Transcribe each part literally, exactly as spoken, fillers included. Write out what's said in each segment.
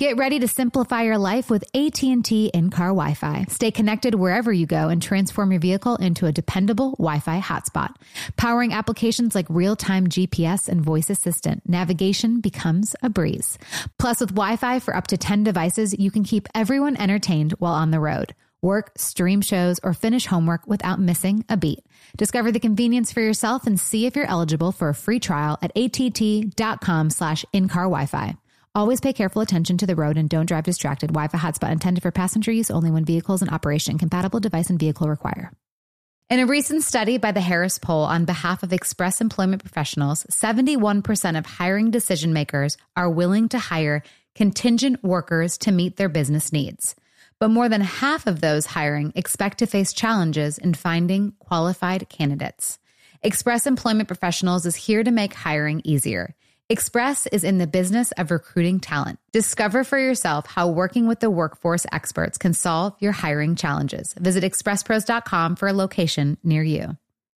Get ready to simplify your life with A T and T in-car Wi-Fi. Stay connected wherever you go and transform your vehicle into a dependable Wi-Fi hotspot. Powering applications like real-time G P S and voice assistant, navigation becomes a breeze. Plus, with Wi-Fi for up to ten devices, you can keep everyone entertained while on the road. Work, stream shows, or finish homework without missing a beat. Discover the convenience for yourself and see if you're eligible for a free trial at att.com slash in-car Wi-Fi. Always pay careful attention to the road and don't drive distracted. Wi-Fi hotspot intended for passenger use only when vehicles in operation. Compatible device and vehicle require. In a recent study by the Harris Poll on behalf of Express Employment Professionals, seventy-one percent of hiring decision makers are willing to hire contingent workers to meet their business needs. But more than half of those hiring expect to face challenges in finding qualified candidates. Express Employment Professionals is here to make hiring easier. Express is in the business of recruiting talent. Discover for yourself how working with the workforce experts can solve your hiring challenges. Visit express pros dot com for a location near you.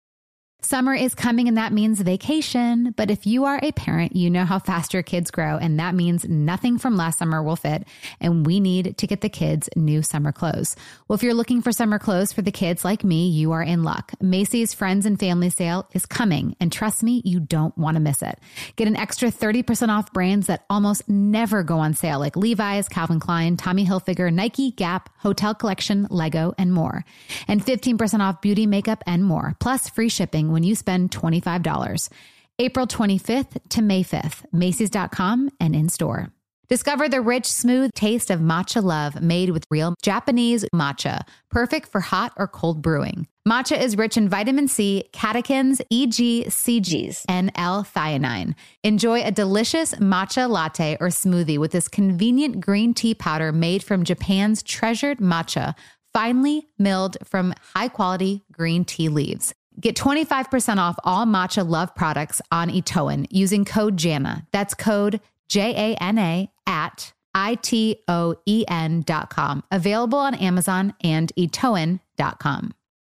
Summer is coming and that means vacation. But if you are a parent, you know how fast your kids grow, and that means nothing from last summer will fit, and we need to get the kids new summer clothes. Well, if you're looking for summer clothes for the kids like me, you are in luck. Macy's Friends and Family Sale is coming, and trust me, you don't want to miss it. Get an extra thirty percent off brands that almost never go on sale, like Levi's, Calvin Klein, Tommy Hilfiger, Nike, Gap, Hotel Collection, Lego, and more. And fifteen percent off beauty, makeup, and more, plus free shipping when you spend twenty-five dollars. April twenty-fifth to May fifth, Macy's dot com and in store. Discover the rich, smooth taste of matcha love made with real Japanese matcha, perfect for hot or cold brewing. Matcha is rich in vitamin C, catechins, E G C Gs, and L-theanine. Enjoy a delicious matcha latte or smoothie with this convenient green tea powder made from Japan's treasured matcha, finely milled from high-quality green tea leaves. Get twenty-five percent off all Matcha Love products on Itoen using code JANA. That's code J A N A at I T O E N dot com. Available on Amazon and Itoen dot com.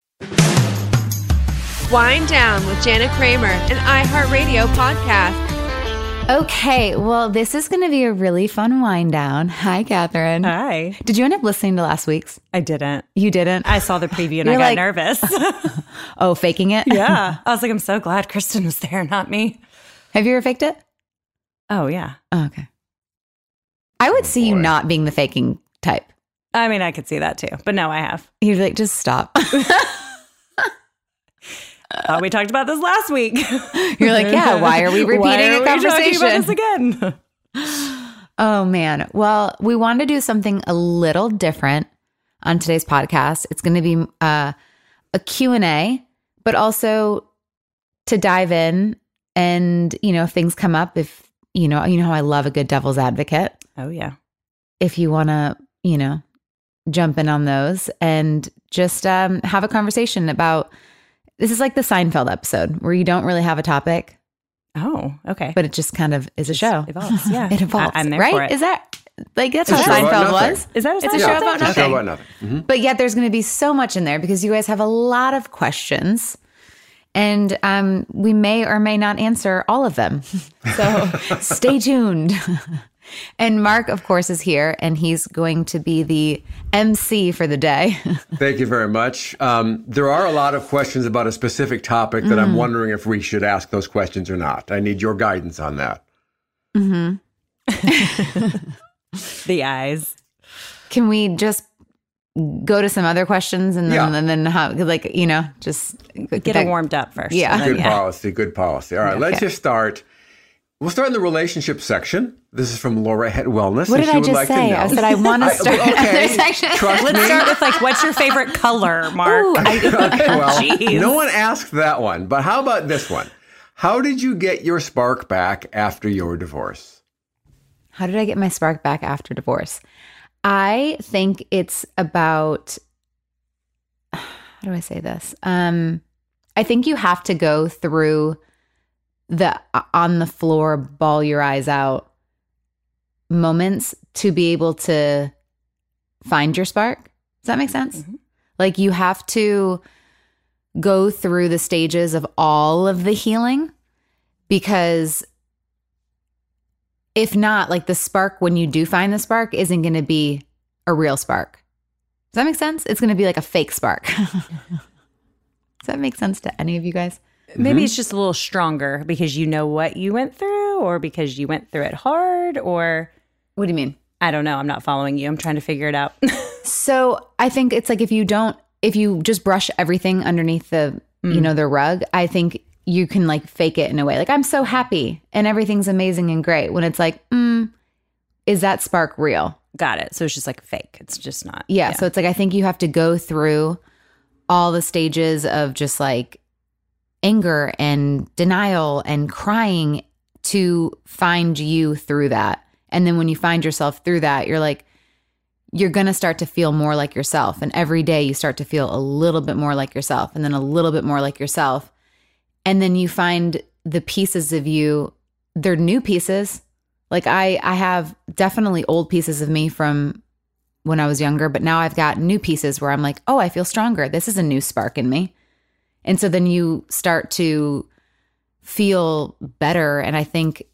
Wind Down with Jana Kramer, an iHeartRadio podcast. Okay, well, this is going to be a really fun wind down. Hi, Catherine. Hi. Did you end up listening to last week's? I didn't. You didn't? I saw the preview and I You're got like, nervous. Oh, faking it? Yeah. I was like, I'm so glad Kristen was there, not me. Have you ever faked it? Oh, yeah. Oh, okay. I would Oh, see you boy. not being the faking type. I mean, I could see that too, but no, I have. You'd be like, just stop. Oh, we talked about this last week. You're like, yeah, why are we repeating Why are a we talking conversation? about this again? Oh, man. Well, we want to do something a little different on today's podcast. It's going to be uh, a Q and A, but also to dive in and, you know, if things come up, if, you know, you know how I love a good devil's advocate. Oh, yeah. If you want to, you know, jump in on those and just um, have a conversation about, this is like the Seinfeld episode where you don't really have a topic, Oh, okay. but it just kind of is a show. Evolves. Yeah. It evolves. I- I'm there right? for it. Is that like that's It's how a show about Seinfeld nothing. was? Is that a It's a Seinfeld show thing? about It's a nothing. show about nothing. Mhm. But yet there's going to be so much in there because you guys have a lot of questions. And um, we may or may not answer all of them. So stay tuned. And Mark, of course, is here, and he's going to be the M C for the day. Thank you very much. Um, there are a lot of questions about a specific topic that I'm wondering if we should ask those questions or not. I need your guidance on that. Mm-hmm. The eyes. Can we just go to some other questions and then, Yeah. and then how, like, you know, just Get it warmed up first. Yeah. and then, Good yeah. policy, good policy. All right, let's Okay. just start. We'll start in the relationship section. This is from Laura Head Wellness. What and did she I would just like to say? know- I said I want to I- start okay. another section. Trust Let's me. start with like, what's your favorite color, Mark? Ooh, I, Okay, well, Jeez. no one asked that one, but how about this one? How did you get your spark back after your divorce? how did I get my spark back after divorce? I think it's about, how do I say this? Um, I think you have to go through the on the floor, bawl your eyes out moments to be able to find your spark. Does that make sense? Mhm. Like you have to go through the stages of all of the healing because if not, like the spark, when you do find the spark, isn't going to be a real spark. Does that make sense? It's going to be like a fake spark. Does that make sense to any of you guys? Maybe Mm-hmm. it's just a little stronger because you know what you went through, or because you went through it hard, or What do you mean? I don't know. I'm not following you. I'm trying to figure it out. So I think it's like if you don't, if you just brush everything underneath the, you know, the rug, I think you can like fake it in a way. Like, I'm so happy and everything's amazing and great. When it's like, mm, is that spark real? Got it. So it's just like fake. It's just not. Yeah, So it's like, I think you have to go through all the stages of just like anger and denial and crying to find you through that. And then when you find yourself through that, you're like, you're going to start to feel more like yourself. And every day you start to feel a little bit more like yourself, and then a little bit more like yourself. And then you find the pieces of you, they're new pieces. Like I, I have definitely old pieces of me from when I was younger, but now I've got new pieces where I'm like, oh, I feel stronger. This is a new spark in me. And so then you start to feel better. And I think,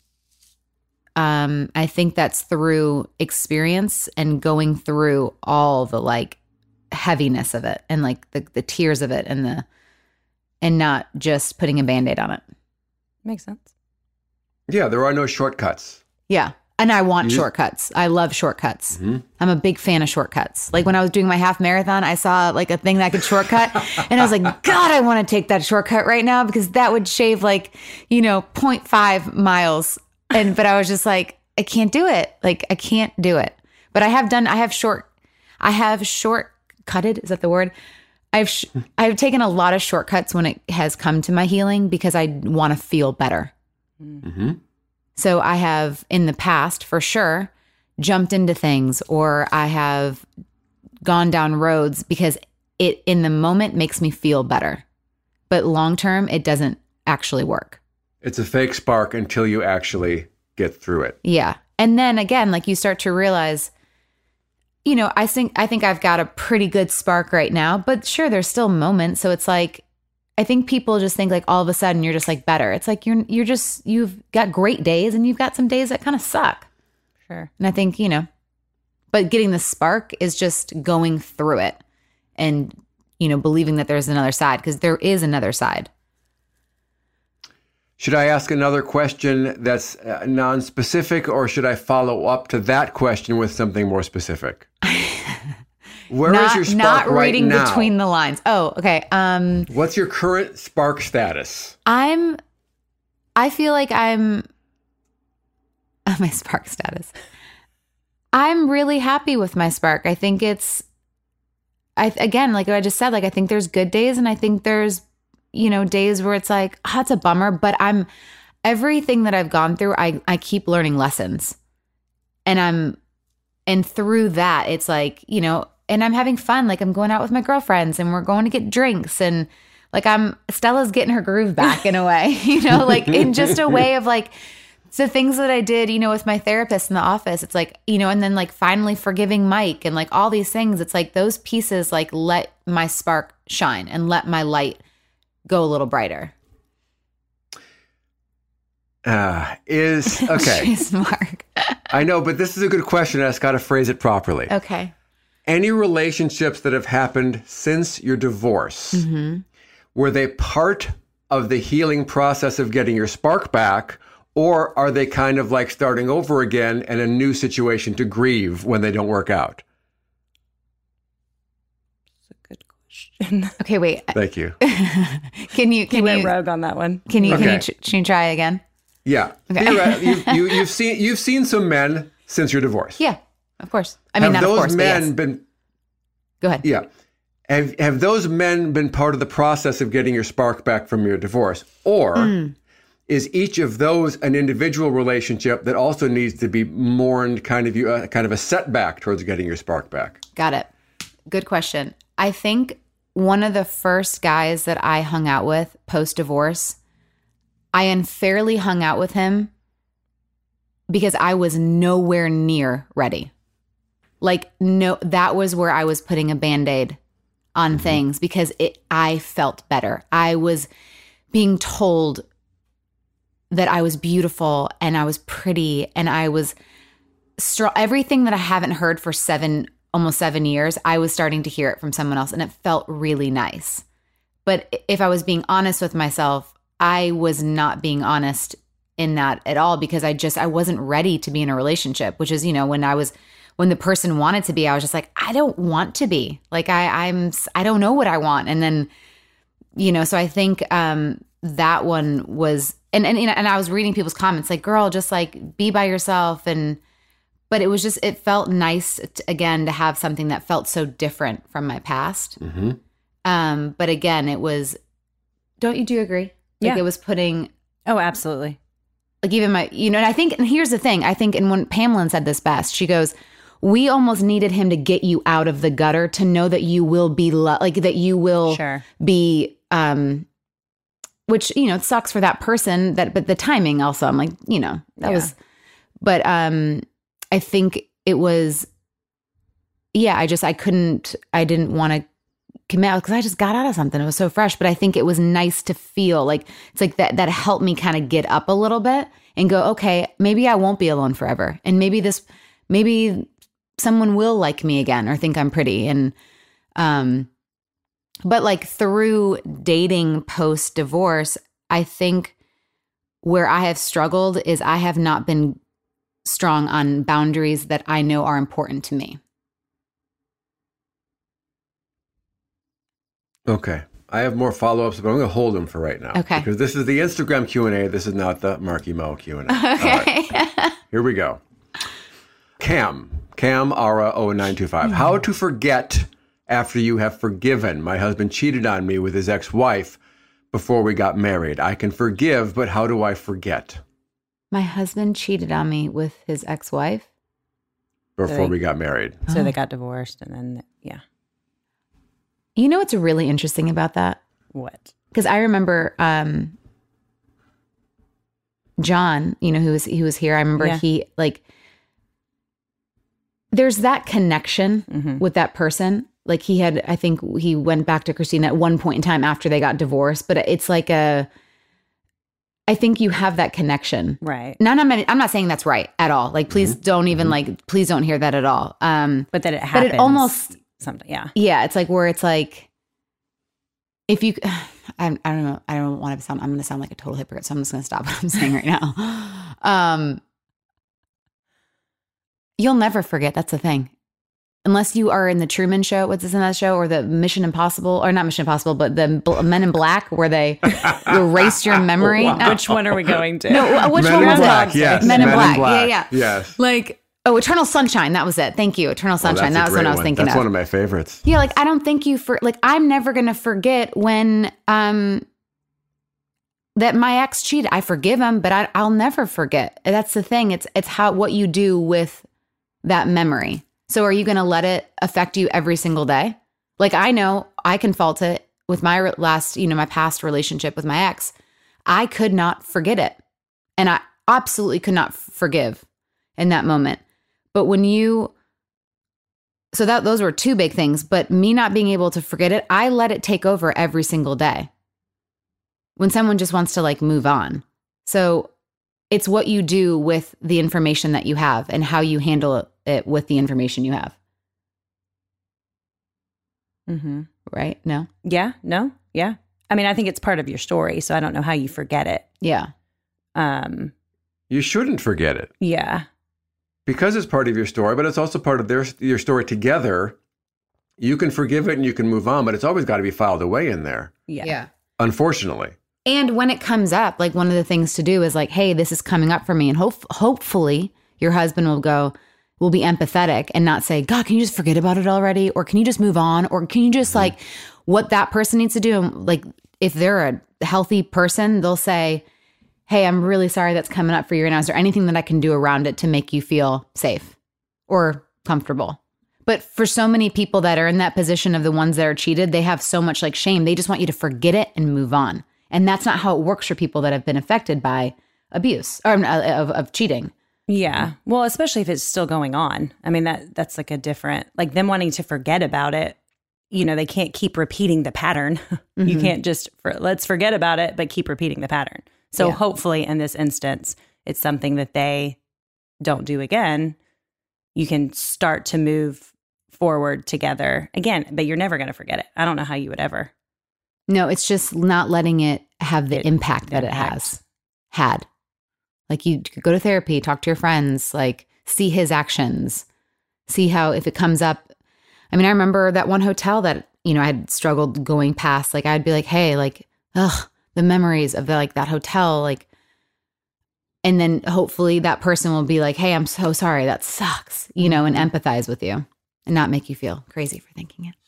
um, I think that's through experience and going through all the like heaviness of it and like the, the tears of it and the, and not just putting a Band-Aid on it. Makes sense. Yeah, there are no shortcuts. Yeah. And I want You- shortcuts. I love shortcuts. I'm a big fan of shortcuts. Like when I was doing my half marathon, I saw like a thing that could shortcut. And I was like, God, I want to take that shortcut right now because that would shave like, you know, zero point five miles. And, but I was just like, I can't do it. Like I can't do it. But I have done, I have short, I have shortcutted. Is that the word? I've, sh- I've taken a lot of shortcuts when it has come to my healing because I want to feel better. Mm-hmm. So I have in the past, for sure, jumped into things, or I have gone down roads because it in the moment makes me feel better. But long term, it doesn't actually work. It's a fake spark until you actually get through it. Yeah. And then again, like you start to realize, you know, I think I think I've got a pretty good spark right now, but sure, there's still moments. So it's like, I think people just think like all of a sudden you're just like better. It's like you're you're just you've got great days and you've got some days that kind of suck. Sure. And I think, you know, but getting the spark is just going through it and, you know, believing that there's another side because there is another side. Should I ask another question that's uh, non-specific, or should I follow up to that question with something more specific? Where is not, your spark not right reading now? between the lines. Oh, okay. Um, What's your current spark status? I'm, I feel like I'm, uh, my spark status. I'm really happy with my spark. I think it's, I again, like I just said, like I think there's good days and I think there's, you know, days where it's like, oh, it's a bummer, but I'm, everything that I've gone through, I, I keep learning lessons. And I'm, and through that, it's like, you know, and I'm having fun. Like I'm going out with my girlfriends and we're going to get drinks and like I'm, Stella's getting her groove back in a way, you know, like in just a way of like, the things that I did, you know, with my therapist in the office, it's like, you know, and then like finally forgiving Mike and like all these things, it's like those pieces like let my spark shine and let my light go a little brighter. Uh, is, okay. Jeez, Mark. I know, but this is a good question. I just got to phrase it properly. Okay. Any relationships that have happened since your divorce, Mm-hmm. were they part of the healing process of getting your spark back, or are they kind of like starting over again and a new situation to grieve when they don't work out? That's a good question. Okay, wait. Thank you. Can you, He can went you, rogue on that one. can you, can Okay. you, tr- can you try again? Yeah. Theoret- you, you, you've seen you've seen some men since your divorce. Yeah, of course. I mean, have not those of course, men but yes. been? Go ahead. Yeah. Have have those men been part of the process of getting your spark back from your divorce, or Mm. is each of those an individual relationship that also needs to be mourned, kind of you, uh, kind of a setback towards getting your spark back? Got it. Good question. I think one of the first guys that I hung out with post-divorce, I unfairly hung out with him because I was nowhere near ready. Like, no, that was where I was putting a Band-Aid on Mm-hmm. things because it, I felt better. I was being told that I was beautiful and I was pretty and I was strong. Everything that I haven't heard for seven, almost seven years, I was starting to hear it from someone else and it felt really nice. But if I was being honest with myself, I was not being honest in that at all because I just, I wasn't ready to be in a relationship, which is, you know, when I was, when the person wanted to be, I was just like, I don't want to be. Like I, I'm, I don't know what I want. And then, you know, so I think um, that one was, and, and, and I was reading people's comments like, girl, just like be by yourself. And, but it was just, it felt nice to, again, to have something that felt so different from my past. Mm-hmm. Um, but again, it was, don't you, do you agree? Like Yeah. it was putting, Oh, absolutely. like even my, you know, and I think, and here's the thing, I think, and when Pamela said this best, she goes, we almost needed him to get you out of the gutter to know that you will be, lo- like that you will Sure. be, um, which, you know, it sucks for that person that, but the timing also, I'm like, you know, that Yeah. was, but, um, I think it was, yeah, I just, I couldn't, I didn't want to commit because I just got out of something. It was so fresh, but I think it was nice to feel like, it's like that, that helped me kind of get up a little bit and go, okay, maybe I won't be alone forever. And maybe this, maybe someone will like me again or think I'm pretty. And, um, but like through dating post divorce, I think where I have struggled is I have not been strong on boundaries that I know are important to me. Okay. I have more follow-ups, but I'm going to hold them for right now. Okay. Because this is the Instagram Q and A. This is not the Marky Mo Q and A. Okay. All right. Here we go. Cam. Cam Ara oh nine two five. How to forget after you have forgiven. My husband cheated on me with his ex-wife before we got married. I can forgive, but how do I forget? My husband cheated on me with his ex-wife. Before Right. we got married. So they got divorced and then, yeah. You know what's really interesting about that? What? Because I remember um, John, you know, who was he was here. I remember Yeah. he like there's that connection Mm-hmm. with that person. Like he had, I think he went back to Christine at one point in time after they got divorced. But it's like a, I think you have that connection. Right. Now, I'm not, I'm not saying that's right at all. Like, please Mm-hmm. don't even like, please don't hear that at all. Um, But that it but happens. it almost, something. Yeah. yeah, it's like where it's like, if you, I, I don't know, I don't want to sound, I'm going to sound like a total hypocrite, so I'm just going to stop what I'm saying right now. Um, you'll never forget. That's the thing. Unless you are in the Truman Show, what's this in that show, or the Mission Impossible, or not Mission Impossible, but the Bl- Men in Black, where they erase your memory. Wow. Which one are we going to? No, uh, which Men one in was Black, it? yes. Men in Men in Black. Black. Yeah, yeah. Yes. Like, oh, Eternal Sunshine. That was it. Thank you. Eternal Oh, Sunshine. that's a that was what great I was one. thinking That's of. one of my favorites. Yeah, like I don't think you for like I'm never gonna forget when um that my ex cheated. I forgive him, but I, I'll never forget. That's the thing. It's it's how what you do with that memory. So are you gonna let it affect you every single day? Like I know I can fault it with my re- last, you know, my past relationship with my ex. I could not forget it, and I absolutely could not f- forgive in that moment. But when you So that those were two big things, but me not being able to forget it, I let it take over every single day. When someone just wants to like move on. So it's what you do with the information that you have and how you handle it with the information you have. Mm-hmm. Right? No? Yeah. No. Yeah. I mean, I think it's part of your story, so I don't know how you forget it. Yeah. Um. You shouldn't forget it Yeah. because it's part of your story, but it's also part of their your story together. You can forgive it and you can move on, but it's always got to be filed away in there, Yeah. unfortunately. And when it comes up, like one of the things to do is like, hey, this is coming up for me. And hope, hopefully your husband will go, will be empathetic and not say, God, can you just forget about it already? Or can you just move on? Or can you just like what that person needs to do? Like if they're a healthy person, they'll say, hey, I'm really sorry that's coming up for you right now. Is there anything that I can do around it to make you feel safe or comfortable? But for so many people that are in that position of the ones that are cheated, they have so much like shame. They just want you to forget it and move on. And that's not how it works for people that have been affected by abuse or uh, of, of cheating. Yeah. Well, especially if it's still going on. I mean, that that's like a different, like them wanting to forget about it. You know, they can't keep repeating the pattern. You can't just, for, let's forget about it, but keep repeating the pattern. So Yeah. hopefully in this instance, it's something that they don't do again. You can start to move forward together again, but you're never going to forget it. I don't know how you would ever. No, it's just not letting it have the It- impact that it impact. has had. Like you could go to therapy, talk to your friends, like see his actions, see how if it comes up. I mean, I remember that one hotel that, you know, I had struggled going past. Like I'd be like, hey, like, ugh, the memories of the, like that hotel, like, and then hopefully that person will be like, hey, I'm so sorry. That sucks, you know, and empathize with you and not make you feel crazy for thinking it.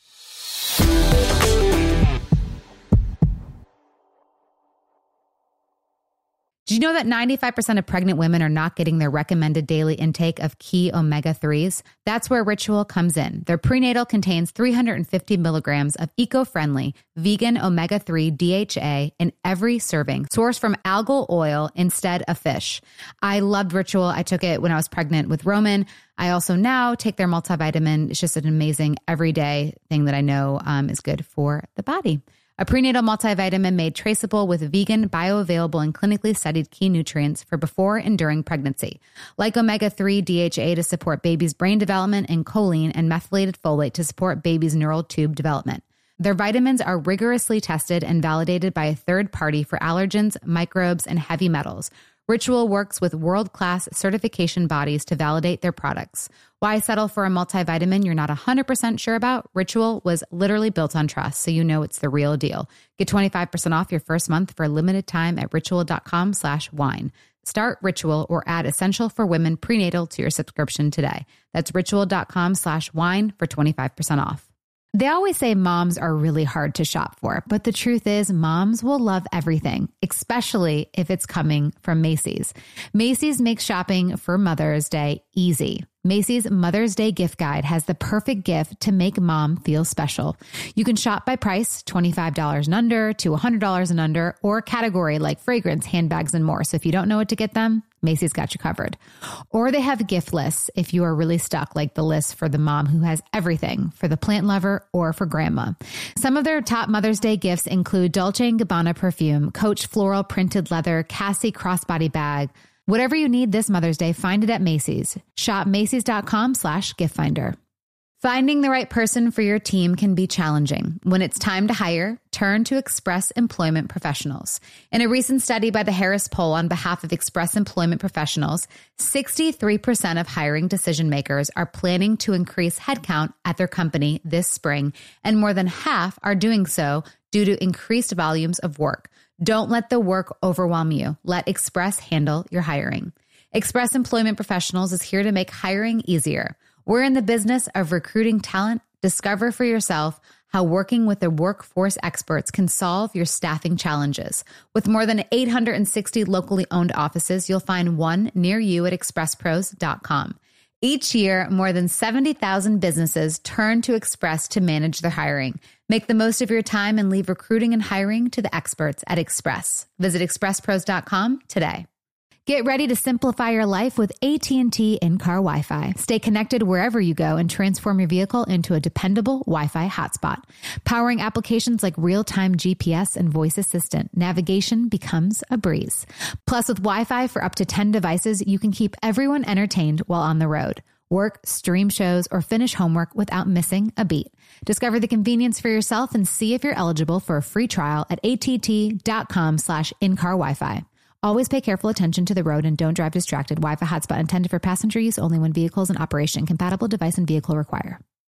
Do you know that ninety-five percent of pregnant women are not getting their recommended daily intake of key omega threes? That's where Ritual comes in. Their prenatal contains three hundred fifty milligrams of eco-friendly vegan omega three D H A in every serving, sourced from algal oil instead of fish. I loved Ritual. I took it when I was pregnant with Roman. I also now take their multivitamin. It's just an amazing everyday thing that I know um, is good for the body. A prenatal multivitamin made traceable with vegan, bioavailable, and clinically studied key nutrients for before and during pregnancy, like omega three D H A to support baby's brain development and choline and methylated folate to support baby's neural tube development. Their vitamins are rigorously tested and validated by a third party for allergens, microbes, and heavy metals. Ritual works with world-class certification bodies to validate their products. Why settle for a multivitamin you're not one hundred percent sure about? Ritual was literally built on trust, so you know it's the real deal. Get twenty-five percent off your first month for a limited time at ritual.com slash wine. Start Ritual or add Essential for Women prenatal to your subscription today. That's ritual.com slash wine for twenty-five percent off. They always say moms are really hard to shop for, but the truth is moms will love everything, especially if it's coming from Macy's. Macy's makes shopping for Mother's Day easy. Macy's Mother's Day gift guide has the perfect gift to make mom feel special. You can shop by price, twenty-five dollars and under to one hundred dollars and under, or category like fragrance, handbags, and more. So if you don't know what to get them, Macy's got you covered. Or they have gift lists if you are really stuck, like the list for the mom who has everything, for the plant lover or for grandma. Some of their top Mother's Day gifts include Dolce and Gabbana perfume, Coach floral printed leather, Cassie crossbody bag. Whatever you need this Mother's Day, find it at Macy's. Shop Macy's.com slash gift finder. Finding the right person for your team can be challenging. When it's time to hire, turn to Express Employment Professionals. In a recent study by the Harris Poll on behalf of Express Employment Professionals, sixty-three percent of hiring decision makers are planning to increase headcount at their company this spring, and more than half are doing so due to increased volumes of work. Don't let the work overwhelm you. Let Express handle your hiring. Express Employment Professionals is here to make hiring easier. We're in the business of recruiting talent. Discover for yourself how working with the workforce experts can solve your staffing challenges. With more than eight hundred sixty locally owned offices, you'll find one near you at express pros dot com. Each year, more than seventy thousand businesses turn to Express to manage their hiring. Make the most of your time and leave recruiting and hiring to the experts at Express. Visit express pros dot com today. Get ready to simplify your life with A T and T in-car Wi-Fi. Stay connected wherever you go and transform your vehicle into a dependable Wi-Fi hotspot. Powering applications like real-time G P S and voice assistant, navigation becomes a breeze. Plus, with Wi-Fi for up to ten devices, you can keep everyone entertained while on the road. Work, stream shows, or finish homework without missing a beat. Discover the convenience for yourself and see if you're eligible for a free trial at att.com slash in-car Wi-Fi. Always pay careful attention to the road and don't drive distracted. Wi-Fi hotspot intended for passenger use only when vehicles in operation. Compatible device and vehicle require.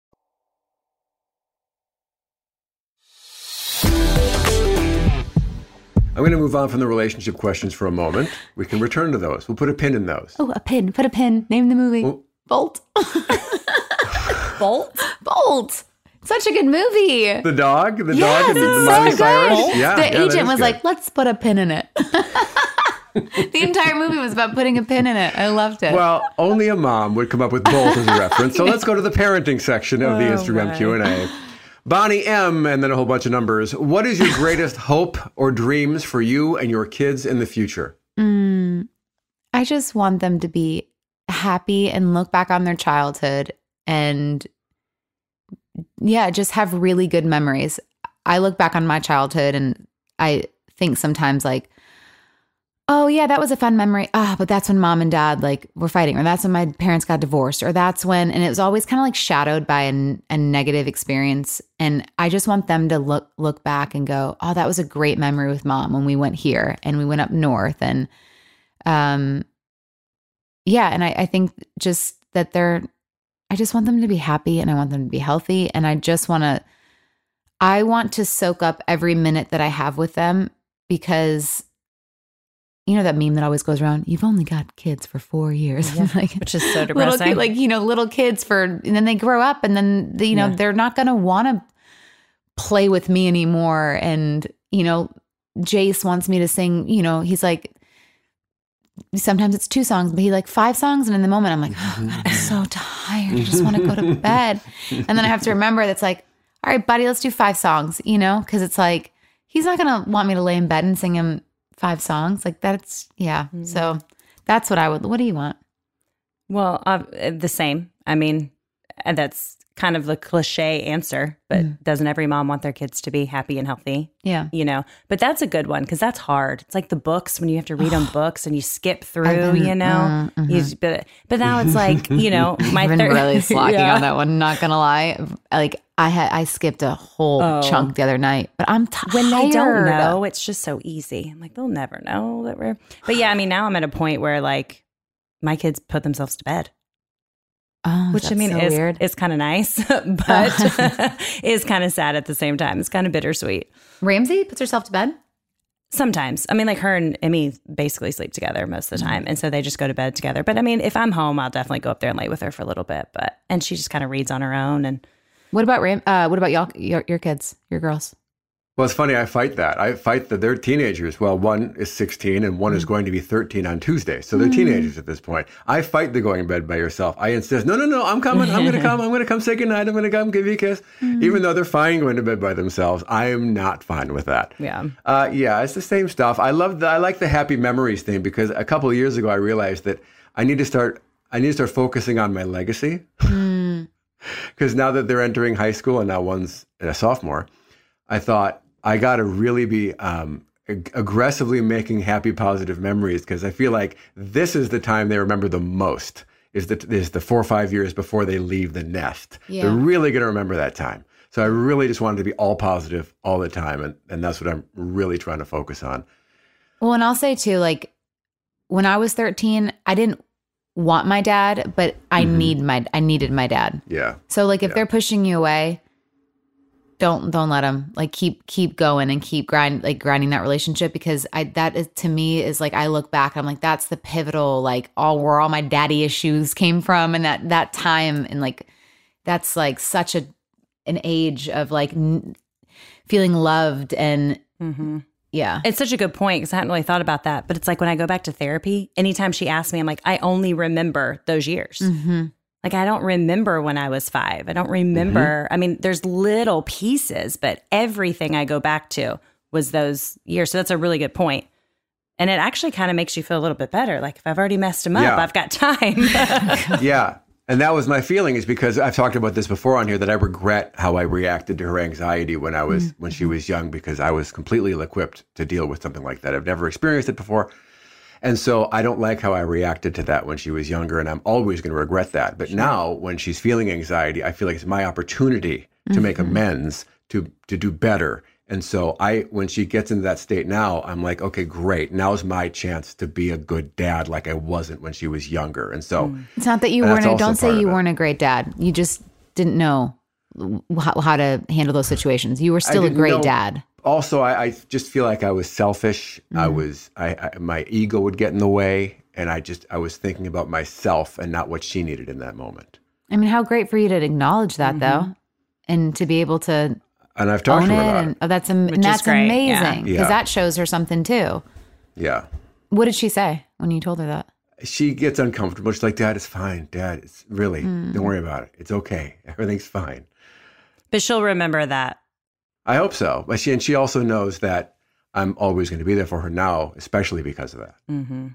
I'm going to move on from the relationship questions for a moment. We can return to those. We'll put a pin in those. Oh, a pin. Put a pin. Name the movie. Oh. Bolt. Bolt? Bolt. Such a good movie. The dog? The Yes, dog? And it's Miley so Cyrus? good. Yeah, the yeah, that agent is was good. like, let's put a pin in it. The entire movie was about putting a pin in it. I loved it. Well, only a mom would come up with Bolt as a reference. So let's go to the parenting section of the Oh, Instagram my. Q and A. Bonnie M, and then a whole bunch of numbers. What is your greatest hope or dreams for you and your kids in the future? Mm, I just want them to be happy and look back on their childhood and, yeah, just have really good memories. I look back on my childhood and I think sometimes like, oh yeah, that was a fun memory. Ah, but that's when mom and dad like were fighting, or that's when my parents got divorced, or that's when, and it was always kind of like shadowed by a, a negative experience. And I just want them to look look back and go, oh, that was a great memory with mom when we went here and we went up north, and um, yeah, and I, I think just that they're, I just want them to be happy, and I want them to be healthy, and I just want to, I want to soak up every minute that I have with them, because you know that meme that always goes around, you've only got kids for four years. Yeah, like, which is so little, depressing. kid- like, you know, little kids for, and then they grow up, and then, they, you know, Yeah. they're not going to want to play with me anymore. And, you know, Jace wants me to sing, you know, he's like, sometimes it's two songs, but he like five songs. And in the moment, I'm like, oh, God, I'm so tired. I just want to go to bed. And then I have to remember that's like, all right, buddy, let's do five songs, you know, because it's like, he's not going to want me to lay in bed and sing him five songs like that's yeah. Mm-hmm. So that's what I would. What do you want? Well, uh, the same. I mean, and that's kind of the cliche answer, but mm. doesn't every mom want their kids to be happy and healthy? Yeah, you know. But that's a good one because that's hard. It's like the books when you have to read them books and you skip through. Been, you know, uh, mm-hmm. you, but but now it's like you know, my I've been thir- really slacking yeah. on that one. Not gonna lie, like. I had I skipped a whole oh. chunk the other night, but I'm tired. When they don't know, it's just so easy. I'm like, they'll never know that we're. But yeah, I mean, now I'm at a point where like my kids put themselves to bed, oh, which I mean so is weird. is kind of nice, but is kind of sad at the same time. It's kind of bittersweet. Ramsey puts herself to bed. Sometimes. I mean, like her and Emmy basically sleep together most of the time. And so they just go to bed together. But I mean, if I'm home, I'll definitely go up there and lay with her for a little bit. But and she just kind of reads on her own. And what about Ram? Uh, what about y'all? Your, your kids, your girls? Well, it's funny. I fight that. I fight that they're teenagers. Well, one is sixteen and one mm. is going to be thirteen on Tuesday. So they're mm. teenagers at this point. I fight the going to bed by yourself. I insist, no, no, no, I'm coming. I'm going to come. I'm going to come say goodnight. I'm going to come give you a kiss. Mm. Even though they're fine going to bed by themselves, I am not fine with that. Yeah. Uh, yeah, it's the same stuff. I love the, I like the happy memories thing because a couple of years ago, I realized that I need to start, I need to start focusing on my legacy. Mm. Because now that they're entering high school and now one's a sophomore, I thought I got to really be um, ag- aggressively making happy, positive memories because I feel like this is the time they remember the most is the, is the four or five years before they leave the nest. Yeah. They're really going to remember that time. So I really just wanted to be all positive all the time. And, and that's what I'm really trying to focus on. Well, and I'll say too, like when I was thirteen, I didn't want my dad, but I mm-hmm. need my I needed my dad. Yeah. So like if yeah. they're pushing you away, don't don't let them. Like keep keep going and keep grind like grinding that relationship because I that is to me is like I look back, I'm like that's the pivotal like all where all my daddy issues came from and that that time and like that's like such a an age of like n- feeling loved and mm-hmm. yeah. It's such a good point because I hadn't really thought about that. But it's like when I go back to therapy, anytime she asks me, I'm like, I only remember those years. Mm-hmm. Like, I don't remember when I was five. I don't remember. Mm-hmm. I mean, there's little pieces, but everything I go back to was those years. So that's a really good point. And it actually kind of makes you feel a little bit better. Like, if I've already messed them up, yeah. I've got time. yeah. And that was my feeling is because I've talked about this before on here that I regret how I reacted to her anxiety when I was mm-hmm. when she was young because I was completely ill-equipped to deal with something like that. I've never experienced it before. And so I don't like how I reacted to that when she was younger, and I'm always going to regret that. But sure. now when she's feeling anxiety, I feel like it's my opportunity to mm-hmm. make amends, to to do better. And so I, when she gets into that state now, I'm like, okay, great. Now's my chance to be a good dad like I wasn't when she was younger. And so it's not that you weren't, a, don't say you weren't a great dad. You just didn't know how, how to handle those situations. You were still a great know. dad. Also, I, I just feel like I was selfish. Mm. I was, I, I, my ego would get in the way. And I just, I was thinking about myself and not what she needed in that moment. I mean, how great for you to acknowledge that mm-hmm. though. And to be able to And I've talked Own to her it about and, it. Oh, that's am- and that's great, amazing because yeah. yeah. that shows her something too. Yeah. What did she say when you told her that? She gets uncomfortable. She's like, Dad, it's fine. Dad, it's really, mm. don't worry about it. It's okay. Everything's fine. But she'll remember that. I hope so. But she, and she also knows that I'm always going to be there for her now, especially because of that. Mm-hmm.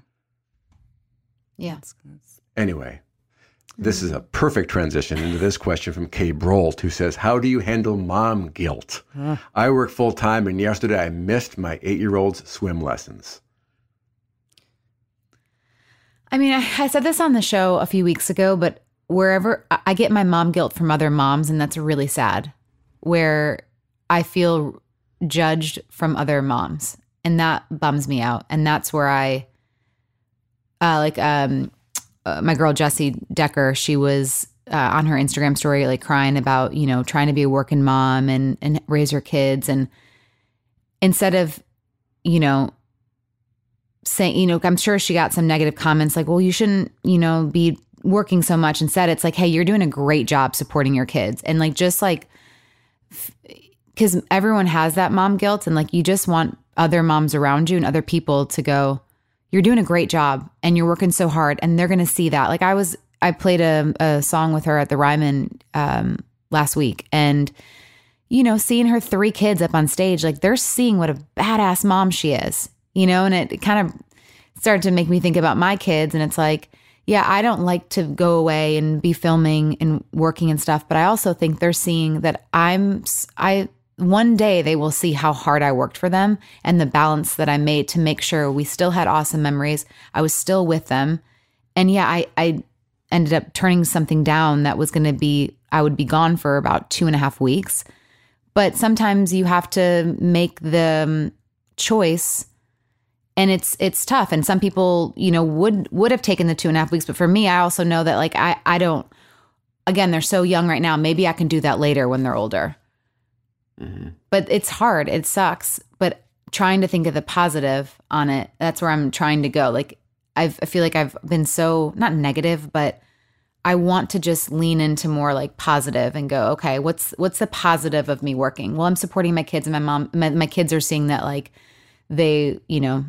Yeah. That's, that's... Anyway. This is a perfect transition into this question from Kay Brolt, who says, how do you handle mom guilt? Uh. I work full time, and yesterday I missed my eight-year-old's swim lessons. I mean, I, I said this on the show a few weeks ago, but wherever I I get my mom guilt from other moms, and that's really sad, where I feel judged from other moms, and that bums me out. And that's where I, uh, like, um, uh, my girl Jessie Decker, she was uh, on her Instagram story, like crying about, you know, trying to be a working mom and and raise her kids, and instead of, you know, saying, you know, I'm sure she got some negative comments like, well, you shouldn't, you know, be working so much. Instead, it's like, hey, you're doing a great job supporting your kids. And like, just like, because everyone has that mom guilt, and like, you just want other moms around you and other people to go, you're doing a great job and you're working so hard, and they're going to see that. Like I was, I played a, a song with her at the Ryman um, last week, and you know, seeing her three kids up on stage, like they're seeing what a badass mom she is. You know, and it kind of started to make me think about my kids. And it's like, yeah, I don't like to go away and be filming and working and stuff. But I also think they're seeing that I'm, I, one day they will see how hard I worked for them and the balance that I made to make sure we still had awesome memories. I was still with them. And yeah, I, I ended up turning something down that was going to be, I would be gone for about two and a half weeks. But sometimes you have to make the um, choice. And it's it's tough. And some people, you know, would would have taken the two and a half weeks. But for me, I also know that like I, I don't, again, they're so young right now. Maybe I can do that later when they're older. Mm-hmm. But it's hard. It sucks. But trying to think of the positive on it, that's where I'm trying to go. Like I've, I feel like I've been so, not negative, but I want to just lean into more like positive and go, okay, what's what's the positive of me working? Well, I'm supporting my kids, and my mom, my, my kids are seeing that like they, you know,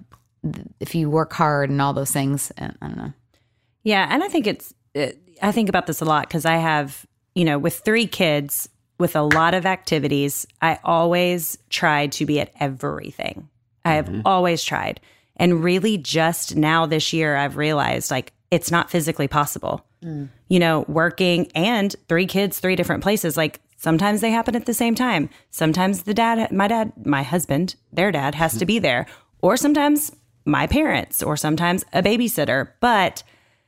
if you work hard and all those things, I don't know. Yeah. And I think it's, it, I think about this a lot because I have, you know, with three kids, with a lot of activities, I always try to be at everything. I have mm-hmm. always tried. And really just now this year, I've realized like it's not physically possible. Mm. You know, working and three kids, three different places, like sometimes they happen at the same time. Sometimes the dad, my dad, my husband, their dad has to be there. Or sometimes my parents, or sometimes a babysitter. But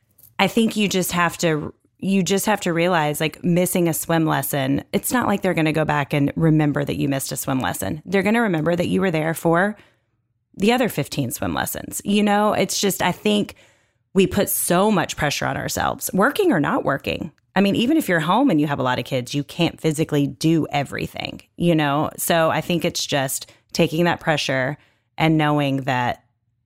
I think you just have to, you just have to realize like missing a swim lesson, it's not like they're going to go back and remember that you missed a swim lesson. They're going to remember that you were there for the other fifteen swim lessons. You know, it's just, I think we put so much pressure on ourselves, working or not working. I mean, even if you're home and you have a lot of kids, you can't physically do everything, you know? So I think it's just taking that pressure and knowing that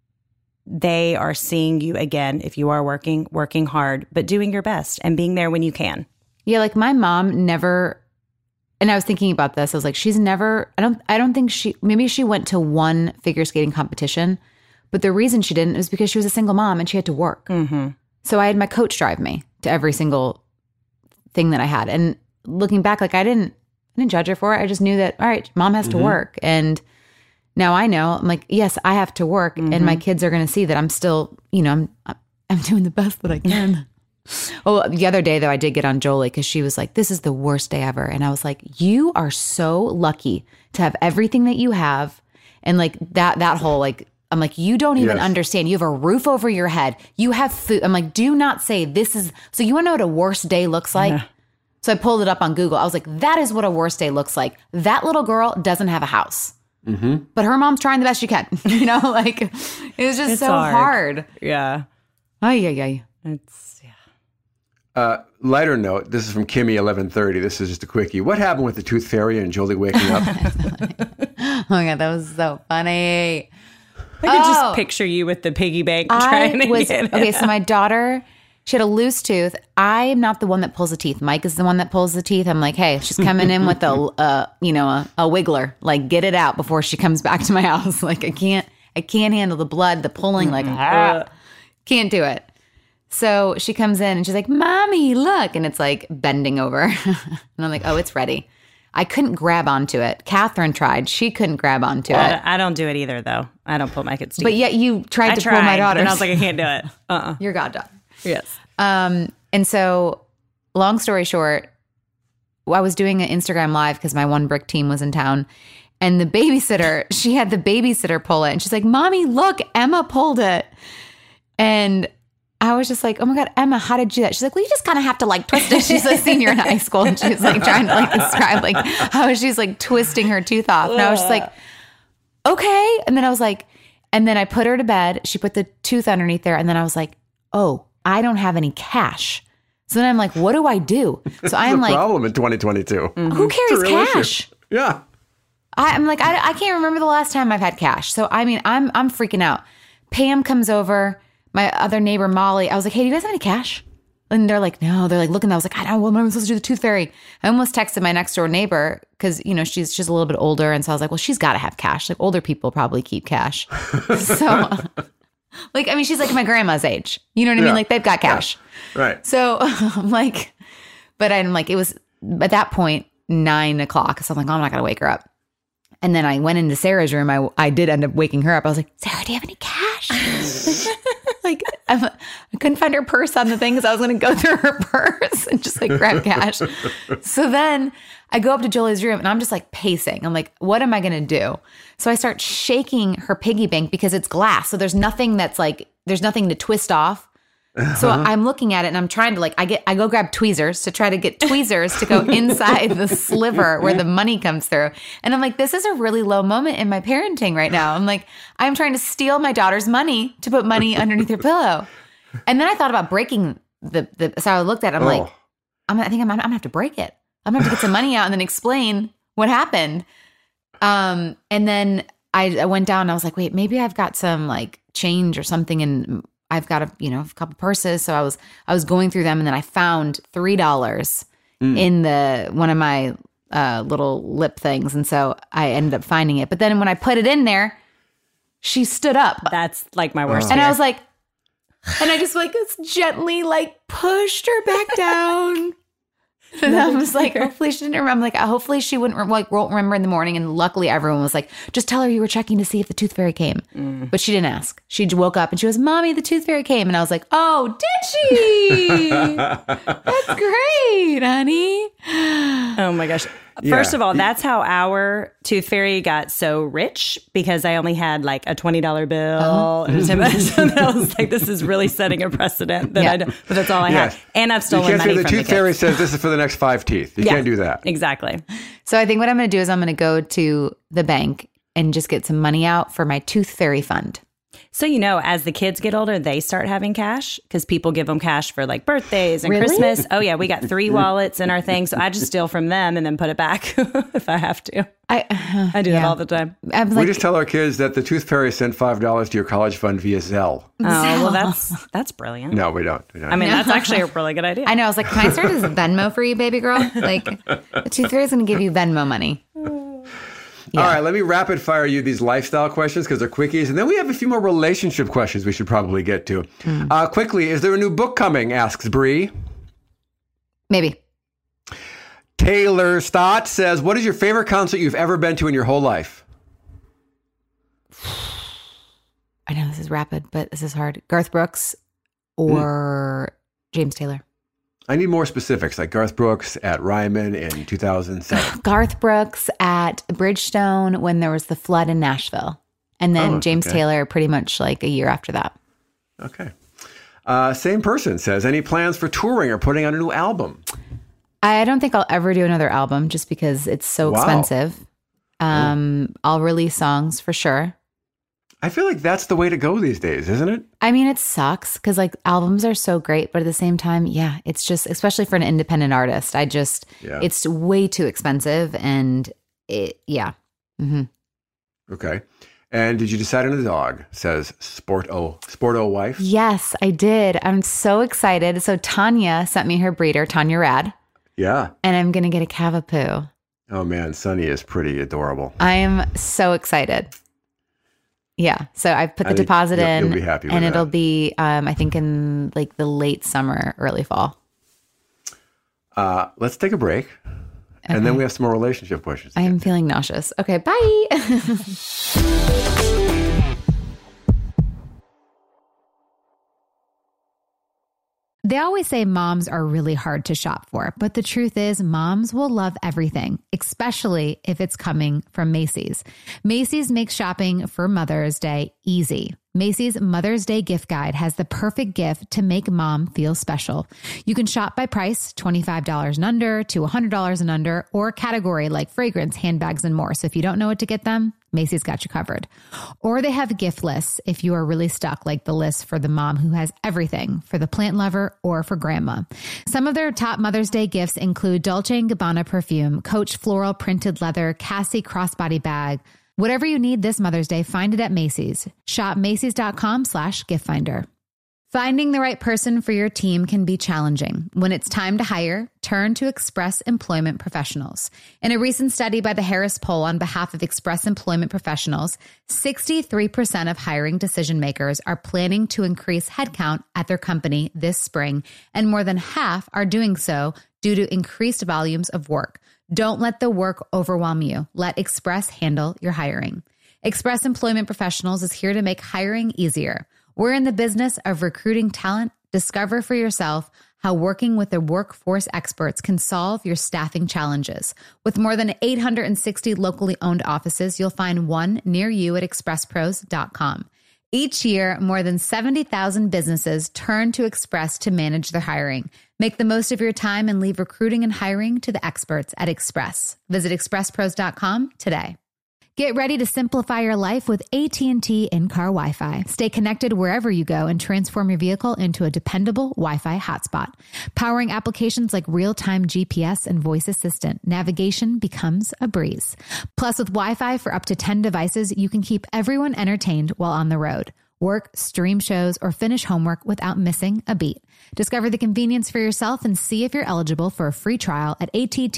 they are seeing you again, if you are working, working hard, but doing your best and being there when you can. Yeah, like my mom never, and I was thinking about this, I was like, she's never, I don't, I don't think she, maybe she went to one figure skating competition, but the reason she didn't was because she was a single mom and she had to work. Mm-hmm. So I had my coach drive me to every single thing that I had. And looking back, like I didn't, I didn't judge her for it. I just knew that, all right, mom has mm-hmm. to work. And now I know, I'm like, yes, I have to work, mm-hmm. and my kids are going to see that I'm still, you know, I'm I'm doing the best that I can. Oh, the other day though, I did get on Jolie because she was like, "This is the worst day ever," and I was like, "You are so lucky to have everything that you have," and like that that whole like, I'm like, "You don't even yes. understand. You have a roof over your head. You have food." I'm like, "Do not say this is." So you want to know what a worst day looks like? Yeah. So I pulled it up on Google. I was like, "That is what a worst day looks like." That little girl doesn't have a house. Mm-hmm. But her mom's trying the best she can, you know, like it was just it's so hard. hard. Yeah. Oh, yeah, yeah. It's, yeah. Uh, lighter note, this is from Kimmy eleven thirty. This is just a quickie. What happened with the tooth fairy and Jolie waking up? Oh my God, that was so funny. I could oh, just picture you with the piggy bank trying I to was, get it. Okay, so my daughter, she had a loose tooth. I am not the one that pulls the teeth. Mike is the one that pulls the teeth. I'm like, hey, she's coming in with a, uh, you know, a, a wiggler. Like, get it out before she comes back to my house. Like, I can't, I can't handle the blood, the pulling. Like, ah, can't do it. So she comes in and she's like, "Mommy, look," and it's like bending over, and I'm like, "Oh, it's ready." I couldn't grab onto it. Catherine tried; she couldn't grab onto well, it. I don't do it either, though. I don't pull my kids' teeth. But yet you tried I to tried, pull my daughter, and I was like, I can't do it. Uh-uh. Your goddaughter. Yes. Um, and so, long story short, I was doing an Instagram live because my one brick team was in town, and the babysitter, she had the babysitter pull it, and she's like, "Mommy, look, Emma pulled it," and I was just like, oh my God, Emma, how did you do that? She's like, well, you just kind of have to like twist it. She's a senior in high school. And she's like trying to like describe like how she's like twisting her tooth off. And I was just like, okay. And then I was like, and then I put her to bed. She put the tooth underneath there. And then I was like, oh, I don't have any cash. So then I'm like, what do I do? So I'm like, problem in twenty twenty-two. Mm-hmm. Who carries cash? Issue. Yeah. I, I'm like, I, I can't remember the last time I've had cash. So, I mean, I'm I'm freaking out. Pam comes over, my other neighbor, Molly. I was like, hey, do you guys have any cash? And they're like, no. They're like looking. I was like, I don't know. What am I supposed to do the tooth fairy? I almost texted my next door neighbor because, you know, she's just a little bit older. And so I was like, well, she's got to have cash. Like older people probably keep cash. So, like, I mean, she's like my grandma's age. You know what I mean? Yeah. Like they've got cash. Yeah. Right. So I'm like, but I'm like, it was at that point, nine o'clock. So I'm like, oh, I'm not going to wake her up. And then I went into Sarah's room. I, I did end up waking her up. I was like, Sarah, do you have any cash? Like, I'm, I couldn't find her purse on the thing because I was going to go through her purse and just like grab cash. So then I go up to Julie's room and I'm just like pacing. I'm like, what am I going to do? So I start shaking her piggy bank because it's glass. So there's nothing that's like, there's nothing to twist off. So I'm looking at it and I'm trying to like, I get, I go grab tweezers to try to get tweezers to go inside the sliver where the money comes through. And I'm like, this is a really low moment in my parenting right now. I'm like, I'm trying to steal my daughter's money to put money underneath her pillow. And then I thought about breaking the, the so I looked at it, I'm oh. like, I'm, I think I'm, I'm gonna have to break it. I'm gonna have to get some money out and then explain what happened. Um, and then I, I went down and I was like, wait, maybe I've got some like change or something in I've got a, you know, a couple purses. So I was, I was going through them and then I found three dollars mm. in the, one of my uh, little lip things. And so I ended up finding it. But then when I put it in there, she stood up. That's like my worst. And fear. I was like, and I just like gently like pushed her back down. And I was like, hopefully she didn't remember. I'm like, hopefully she wouldn't like won't remember in the morning. And luckily, everyone was like, just tell her you were checking to see if the tooth fairy came. Mm. But she didn't ask. She woke up and she was, Mommy, the tooth fairy came. And I was like, oh, did she? That's great, honey. Oh my gosh. Yeah. First of all, that's how our tooth fairy got so rich because I only had like a twenty dollar bill. Uh-huh. And I was like, this is really setting a precedent that yeah. I don't, but that's all I yes. have. And I've stolen money from the kids. You can't say the tooth fairy says this is for the next five teeth. You yeah, can't do that. Exactly. So I think what I'm going to do is I'm going to go to the bank and just get some money out for my tooth fairy fund. So, you know, as the kids get older, they start having cash because people give them cash for like birthdays and really? Christmas. Oh, yeah. We got three wallets in our thing. So I just steal from them and then put it back if I have to. I uh, I do yeah. that all the time. Like, we just tell our kids that the tooth fairy sent five dollars to your college fund via Zelle. Oh, well, that's that's brilliant. No, we don't. We don't. I mean, that's actually a really good idea. I know. I was like, can I start as Venmo for you, baby girl? Like, the tooth fairy is going to give you Venmo money. Yeah. All right, let me rapid fire you these lifestyle questions because they're quickies. And then we have a few more relationship questions we should probably get to. Mm. Uh, quickly, is there a new book coming, asks Bree. Maybe. Taylor Stott says, what is your favorite concert you've ever been to in your whole life? I know this is rapid, but this is hard. Garth Brooks or mm. James Taylor? I need more specifics, like Garth Brooks at Ryman in two thousand seven. Garth Brooks at Bridgestone when there was the flood in Nashville. And then oh, James okay. Taylor pretty much like a year after that. Okay. Uh, same person says, any plans for touring or putting out a new album? I don't think I'll ever do another album just because it's so wow. expensive. Um, oh. I'll release songs for sure. I feel like that's the way to go these days, isn't it? I mean, it sucks because like albums are so great, but at the same time, yeah, it's just, especially for an independent artist, I just, yeah. it's way too expensive and it, yeah. Mm-hmm. Okay. And did you decide on a dog? Says Sporto, Sporto wife. Yes, I did. I'm so excited. So Tanya sent me her breeder, Tanya Rad. Yeah. And I'm going to get a Cavapoo. Oh man, Sunny is pretty adorable. I am so excited. Yeah. So I've put the deposit in you'll be happy with and that. It'll be, um, I think in like the late summer, early fall. Uh, let's take a break. Okay. And then we have some more relationship questions. I am feeling nauseous. Okay. Bye. They always say moms are really hard to shop for, but the truth is moms will love everything, especially if it's coming from Macy's. Macy's makes shopping for Mother's Day easy. Macy's Mother's Day gift guide has the perfect gift to make mom feel special. You can shop by price, twenty-five dollars and under to one hundred dollars and under, or category like fragrance, handbags, and more. So if you don't know what to get them, Macy's got you covered. Or they have gift lists if you are really stuck, like the list for the mom who has everything, for the plant lover or for grandma. Some of their top Mother's Day gifts include Dolce and Gabbana perfume, Coach floral printed leather, Cassie crossbody bag. Whatever you need this Mother's Day, find it at Macy's. Shop Macy's.com slash gift finder. Finding the right person for your team can be challenging. When it's time to hire, turn to Express Employment Professionals. In a recent study by the Harris Poll on behalf of Express Employment Professionals, sixty-three percent of hiring decision makers are planning to increase headcount at their company this spring, and more than half are doing so due to increased volumes of work. Don't let the work overwhelm you. Let Express handle your hiring. Express Employment Professionals is here to make hiring easier. We're in the business of recruiting talent. Discover for yourself how working with the workforce experts can solve your staffing challenges. With more than eight hundred sixty locally owned offices, you'll find one near you at express pros dot com. Each year, more than seventy thousand businesses turn to Express to manage their hiring. Make the most of your time and leave recruiting and hiring to the experts at Express. Visit express pros dot com today. Get ready to simplify your life with A T and T in-car Wi-Fi. Stay connected wherever you go and transform your vehicle into a dependable Wi-Fi hotspot. Powering applications like real-time G P S and voice assistant, navigation becomes a breeze. Plus, with Wi-Fi for up to ten devices, you can keep everyone entertained while on the road. Work, stream shows, or finish homework without missing a beat. Discover the convenience for yourself and see if you're eligible for a free trial at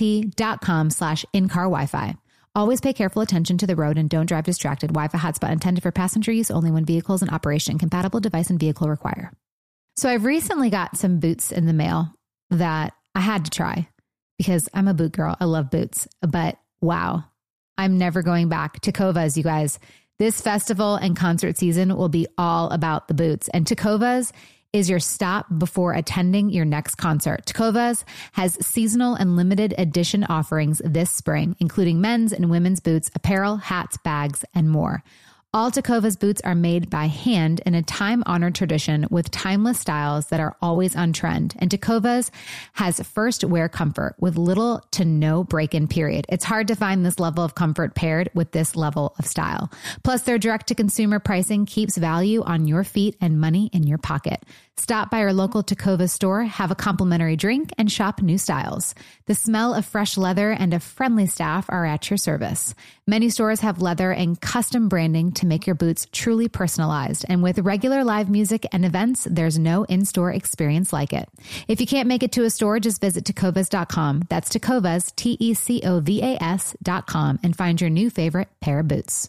att.com slash in-car Wi-Fi. Always pay careful attention to the road and don't drive distracted. Wi-Fi hotspot intended for passenger use only when vehicles in operation. Compatible device and vehicle require. So I've recently got some boots in the mail that I had to try because I'm a boot girl. I love boots. But wow, I'm never going back. Tecovas, you guys. This festival and concert season will be all about the boots. And Tecovas is your stop before attending your next concert. Tecovas has seasonal and limited edition offerings this spring, including men's and women's boots, apparel, hats, bags, and more. All Tecovas boots are made by hand in a time-honored tradition with timeless styles that are always on trend. And Tecovas has first wear comfort with little to no break-in period. It's hard to find this level of comfort paired with this level of style. Plus, their direct-to-consumer pricing keeps value on your feet and money in your pocket. Stop by our local Tecovas store, have a complimentary drink, and shop new styles. The smell of fresh leather and a friendly staff are at your service. Many stores have leather and custom branding to make your boots truly personalized. And with regular live music and events, there's no in-store experience like it. If you can't make it to a store, just visit tecovas dot com. That's Tecovas, T E C O V A S dot com, and find your new favorite pair of boots.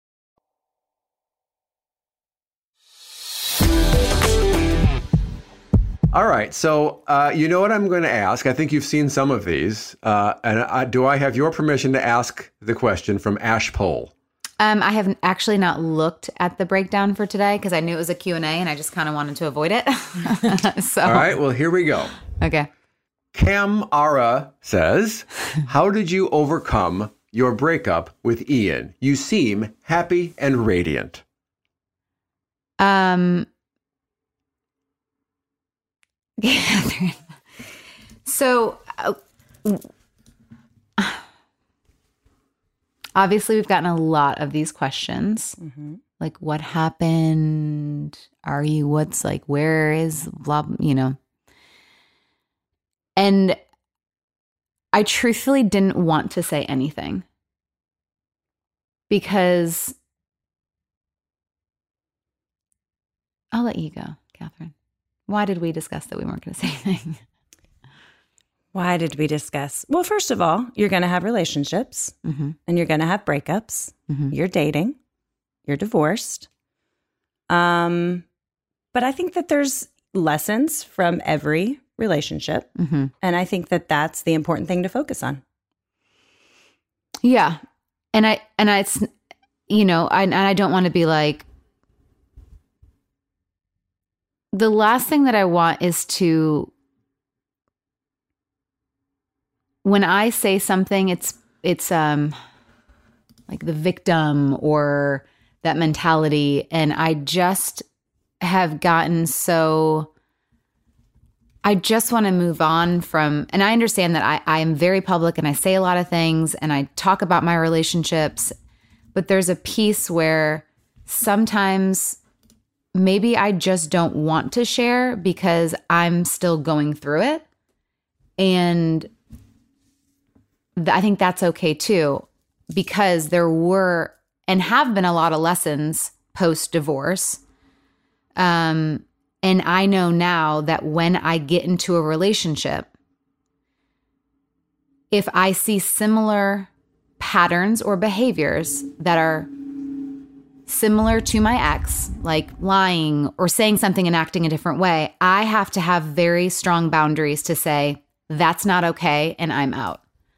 All right. So uh, you know what I'm going to ask? I think you've seen some of these. Uh, and I, do I have your permission to ask the question from Ash Poll? Um, I have actually not looked at the breakdown for today because I knew it was a Q and A and I just kind of wanted to avoid it. so, all right. Well, here we go. Okay. Cam Ara says, how did you overcome your breakup with Ian? You seem happy and radiant. Um... Catherine. So, uh, obviously, we've gotten a lot of these questions. Mm-hmm. Like, what happened? Are you, what's like, where is, blah, you know. And I truthfully didn't want to say anything because I'll let you go, Catherine. Why did we discuss that we weren't going to say anything? Why did we discuss? Well, first of all, you're going to have relationships mm-hmm. and you're going to have breakups. Mm-hmm. You're dating. You're divorced. Um, but I think that there's lessons from every relationship. Mm-hmm. And I think that that's the important thing to focus on. Yeah. And I, and I, it's, you know, I, and I don't want to be like, the last thing that I want is to, when I say something, it's, it's, um, like the victim or that mentality. And I just have gotten so, I just want to move on from, and I understand that I, I am very public and I say a lot of things and I talk about my relationships, but there's a piece where sometimes maybe I just don't want to share because I'm still going through it. And th- I think that's okay too, because there were and have been a lot of lessons post-divorce. Um, and I know now that when I get into a relationship, if I see similar patterns or behaviors that are similar to my ex, like lying or saying something and acting a different way, I have to have very strong boundaries to say, that's not okay, and I'm out.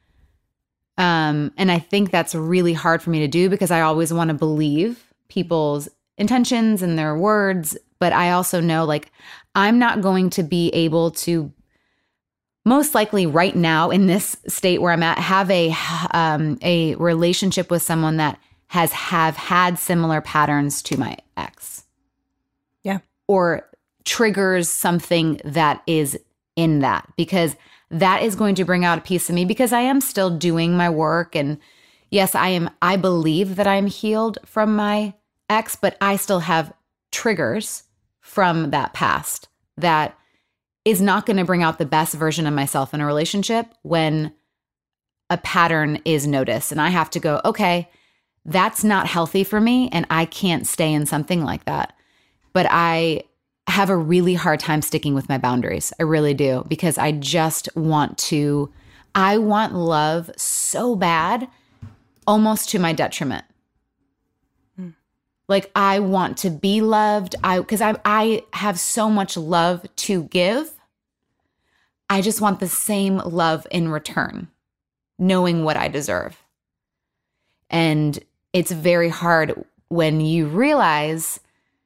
Um, and I think that's really hard for me to do because I always want to believe people's intentions and their words. But I also know, like, I'm not going to be able to, most likely right now in this state where I'm at, have a um, a relationship with someone that has have had similar patterns to my ex. Yeah. Or triggers something that is in that, because that is going to bring out a piece of me, because I am still doing my work. And yes, I am, I believe that I'm healed from my ex, but I still have triggers from that past that is not going to bring out the best version of myself in a relationship when a pattern is noticed. And I have to go, okay, that's not healthy for me, and I can't stay in something like that. But I have a really hard time sticking with my boundaries. I really do, because I just want to, I want love so bad, almost to my detriment. Mm. Like, I want to be loved. I, because I, I have so much love to give. I just want the same love in return, knowing what I deserve. And it's very hard when you realize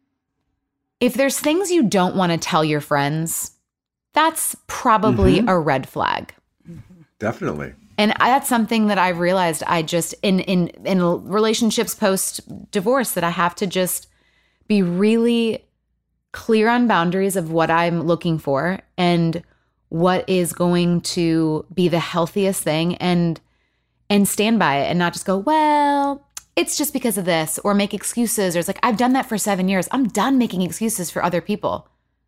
if there's things you don't want to tell your friends, that's probably mm-hmm. a red flag. Definitely. And I, that's something that I've realized I just, in, in, in relationships post-divorce, that I have to just be really clear on boundaries of what I'm looking for and what is going to be the healthiest thing, and and stand by it and not just go, well, it's just because of this, or make excuses. Or it's like, I've done that for seven years. I'm done making excuses for other people.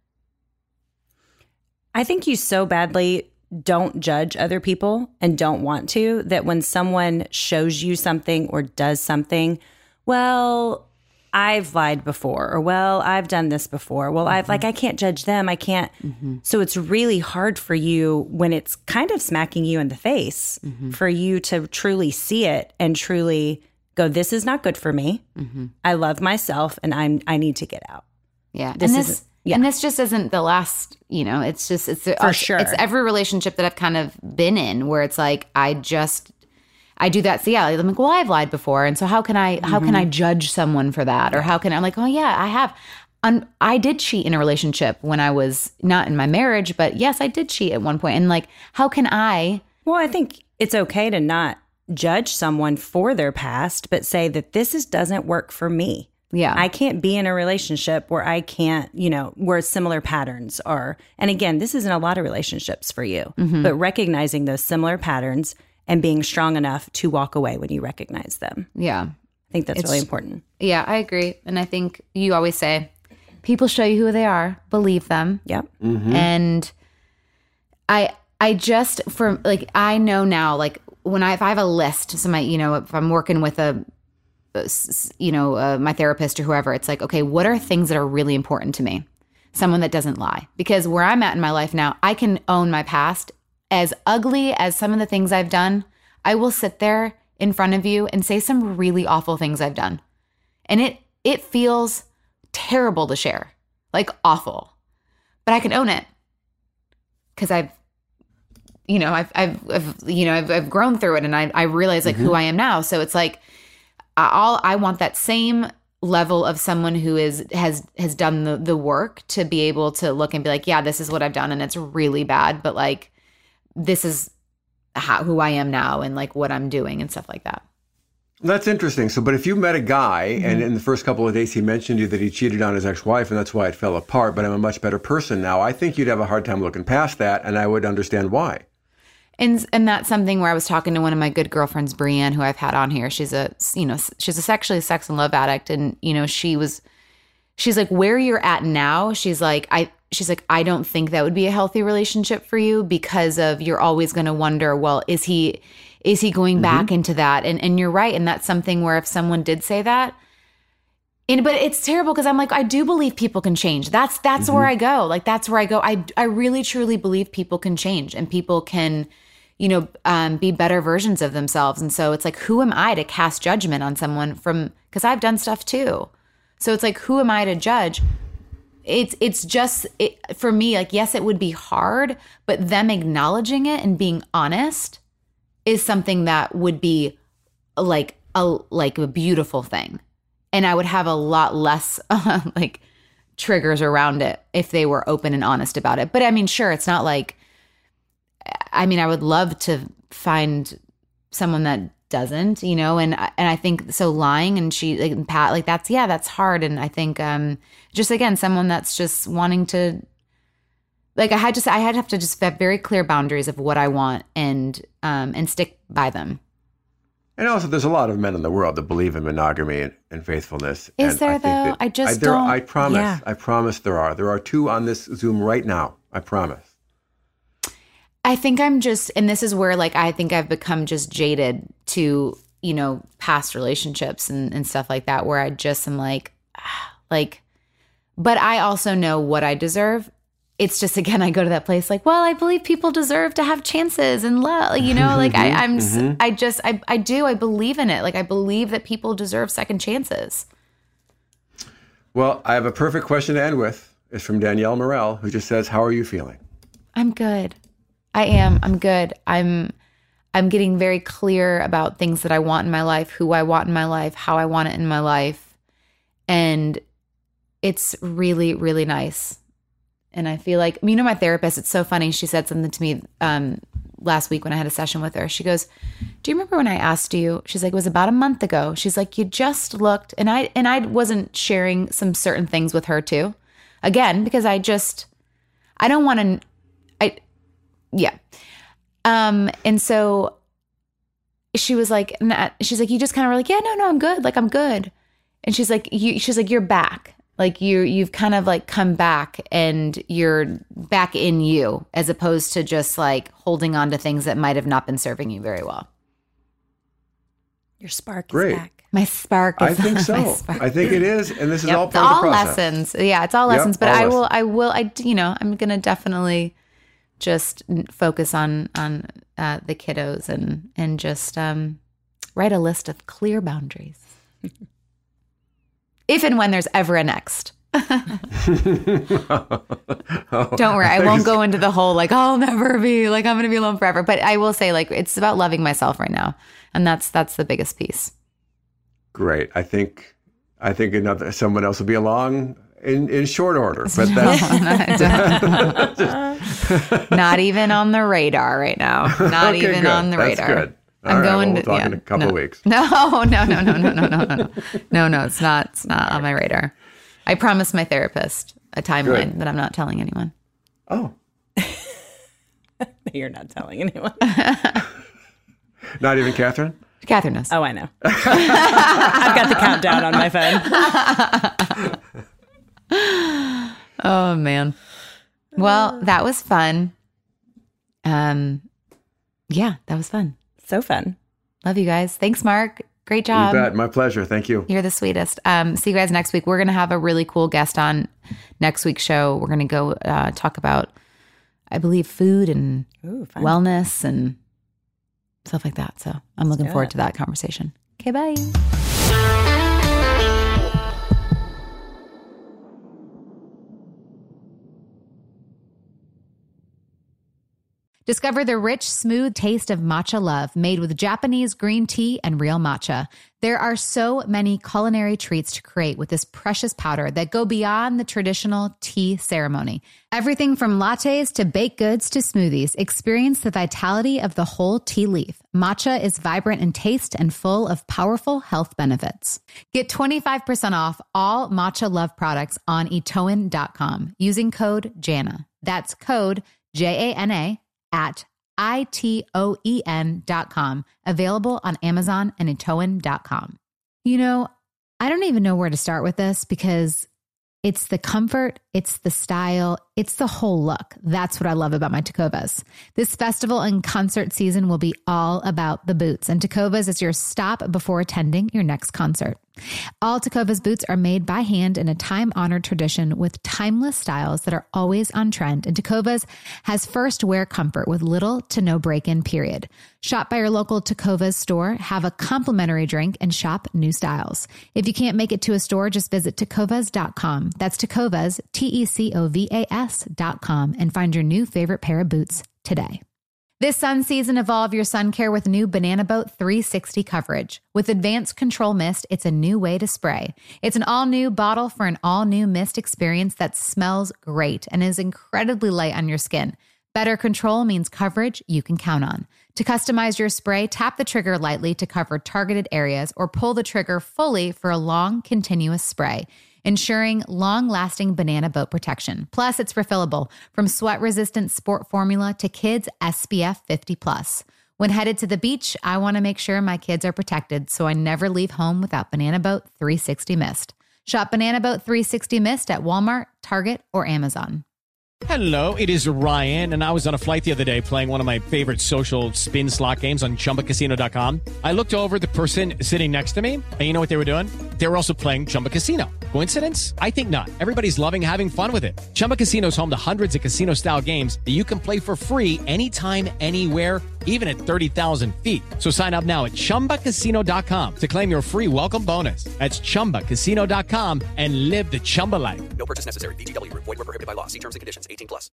I think you so badly don't judge other people and don't want to, that when someone shows you something or does something, well, I've lied before, or well, I've done this before. Well, mm-hmm. I've like, I can't judge them. I can't. Mm-hmm. So it's really hard for you when it's kind of smacking you in the face mm-hmm. for you to truly see it and truly go, this is not good for me. Mm-hmm. I love myself and I'm, I need to get out. Yeah. This and this, is yeah. and this just isn't the last, you know, it's just, it's, for uh, sure. It's every relationship that I've kind of been in where it's like, I just, I do that. So yeah, I'm like, well, I've lied before. And so how can I, mm-hmm. how can I judge someone for that? Or how can I, I'm like, oh yeah, I have. Um, I did cheat in a relationship when I was not in my marriage, but yes, I did cheat at one point. And like, how can I? Well, I think it's okay to not judge someone for their past, but say that this is doesn't work for me. Yeah. I can't be in a relationship where I can't, you know, where similar patterns are. And again, this isn't a lot of relationships for you, mm-hmm. but recognizing those similar patterns and being strong enough to walk away when you recognize them. Yeah. I think that's It's, really important. Yeah, I agree. And I think you always say, people show you who they are, believe them. Yep. Mm-hmm. And I, I just, for like, I know now, like when I, if I have a list, so my, you know, if I'm working with a, you know, uh, my therapist or whoever, it's like, okay, what are things that are really important to me? Someone that doesn't lie. Because where I'm at in my life now, I can own my past. As ugly as some of the things I've done, I will sit there in front of you and say some really awful things I've done. And it it feels terrible to share, like awful. But I can own it because I've, you know, I've, I've, I've, you know, I've, I've grown through it, and I, I realize like mm-hmm. who I am now. So it's like, all I want that same level of someone who is has has done the the work to be able to look and be like, yeah, this is what I've done, and it's really bad, but like, this is how, who I am now and like what I'm doing and stuff like that. That's interesting. So, but if you met a guy mm-hmm. and in the first couple of days he mentioned to you that he cheated on his ex-wife and that's why it fell apart, but I'm a much better person now, I think you'd have a hard time looking past that, and I would understand why. And and that's something where I was talking to one of my good girlfriends, Brienne, who I've had on here. She's a, you know, she's a sexually sex and love addict, and you know, she was, she's like, where you're at now. She's like, I. She's like, I don't think that would be a healthy relationship for you because of you're always going to wonder, well, is he is he going mm-hmm. back into that? And and you're right. And that's something where if someone did say that, and but it's terrible because I'm like, I do believe people can change. That's that's mm-hmm. where I go. Like, that's where I go. I, I really, truly believe people can change and people can, you know, um, be better versions of themselves. And so it's like, who am I to cast judgment on someone from, because I've done stuff too. So it's like, who am I to judge? It's it's just, it, for me, like, yes, it would be hard, but them acknowledging it and being honest is something that would be like a like a beautiful thing. And I would have a lot less uh, like triggers around it if they were open and honest about it. But I mean, sure, it's not like, I mean, I would love to find someone that doesn't, you know, and and I think so lying and she like Pat, like that's, yeah, that's hard. And I think um just again, someone that's just wanting to, like I had to say, I had to have to just have very clear boundaries of what I want and um and stick by them. And also, there's a lot of men in the world that believe in monogamy and, and faithfulness. Is and there I though? that, I just I, there, don't. I promise. Yeah. I promise there are. There are two on this Zoom right now. I promise. I think I'm just, and this is where like I think I've become just jaded to, you know, past relationships and, and stuff like that, where I just am like, ah, like, but I also know what I deserve. It's just, again, I go to that place like, well, I believe people deserve to have chances and love, you know, like I, I'm, mm-hmm. I just, I, I do, I believe in it. Like I believe that people deserve second chances. Well, I have a perfect question to end with. It's from Danielle Morel, who just says, how are you feeling? I'm good. I am. I'm good. I'm I'm getting very clear about things that I want in my life, who I want in my life, how I want it in my life. And it's really, really nice. And I feel like, you know, my therapist, it's so funny. She said something to me um, last week when I had a session with her. She goes, do you remember when I asked you? She's like, it was about a month ago. She's like, you just looked. And I, and I wasn't sharing some certain things with her too. Again, because I just, I don't want to, I, Yeah. Um, and so she was like, she's like, you just kind of were like, yeah, no, no, I'm good. Like, I'm good. And she's like, you, she's like, you're back. Like you, you've kind of like come back and you're back in you as opposed to just like holding on to things that might have not been serving you very well. Your spark Great. is back. My spark is I think so. spark. I think it is. And this is Yep. all It's part of all the process. lessons. Yeah, it's all Yep, lessons. But all I will, lessons. I will, I, you know, I'm going to definitely just focus on on uh, the kiddos and and just um, write a list of clear boundaries. If and when there's ever a next. Don't worry, I won't go into the whole like I'll never be like I'm going to be alone forever. But I will say like it's about loving myself right now, and that's that's the biggest piece. Great. I think I think another someone else will be along in, in short order, but that's not even on the radar right now. Not okay, even good. on the That's radar. Good. All I'm right, going well, we'll to talk yeah, in a couple no. of weeks. No, no, no, no, no, no, no, no, no, no, no. It's not. It's not on my radar. I promised my therapist a timeline Good. that I'm not telling anyone. Oh, You're not telling anyone. not even Catherine? Catherine knows. Oh, I know. I've got the countdown on my phone. Oh man. Well, that was fun. Um, yeah, that was fun. So fun. Love you guys. Thanks, Mark. Great job. You bet. My pleasure. Thank you. You're the sweetest. Um, see you guys next week. We're going to have a really cool guest on next week's show. We're going to go uh, talk about, I believe, food and Ooh, fun. wellness and stuff like that. So I'm looking Good. forward to that conversation. Okay, bye. Discover the rich, smooth taste of matcha love made with Japanese green tea and real matcha. There are so many culinary treats to create with this precious powder that go beyond the traditional tea ceremony. Everything from lattes to baked goods to smoothies. Experience the vitality of the whole tea leaf. Matcha is vibrant in taste and full of powerful health benefits. Get twenty-five percent off all Matcha Love products on itoen dot com using code JANA. That's code J A N A at I T O E N dot com. Available on Amazon and itoen dot com. You know, I don't even know where to start with this because it's the comfort, it's the style, it's the whole look. That's what I love about my Tecovas. This festival and concert season will be all about the boots, and Tecovas is your stop before attending your next concert. All Tecovas boots are made by hand in a time-honored tradition with timeless styles that are always on trend, and Tecovas has first wear comfort with little to no break-in period. Shop by your local Tecovas store, have a complimentary drink, and shop new styles. If you can't make it to a store, just visit tecovas dot com. That's Tecovas, T E C O V A S dot com, and find your new favorite pair of boots today. This sun season, evolve your sun care with new Banana Boat three sixty coverage. With advanced control mist, it's a new way to spray. It's an all-new bottle for an all-new mist experience that smells great and is incredibly light on your skin. Better control means coverage you can count on. To customize your spray, tap the trigger lightly to cover targeted areas or pull the trigger fully for a long, continuous spray, ensuring long-lasting Banana Boat protection. Plus, it's refillable from sweat-resistant sport formula to kids S P F fifty plus. When headed to the beach, I want to make sure my kids are protected, so I never leave home without Banana Boat three sixty Mist. Shop Banana Boat three sixty Mist at Walmart, Target, or Amazon. Hello, it is Ryan, and I was on a flight the other day playing one of my favorite social spin slot games on chumba casino dot com. I looked over at the person sitting next to me, and you know what they were doing? They were also playing Chumba Casino. Coincidence? I think not. Everybody's loving having fun with it. Chumba Casino is home to hundreds of casino-style games that you can play for free anytime, anywhere, even at thirty thousand feet. So sign up now at chumba casino dot com to claim your free welcome bonus. That's chumba casino dot com and live the Chumba life. No purchase necessary. V G W. Void where prohibited by law. See terms and conditions. eighteen plus.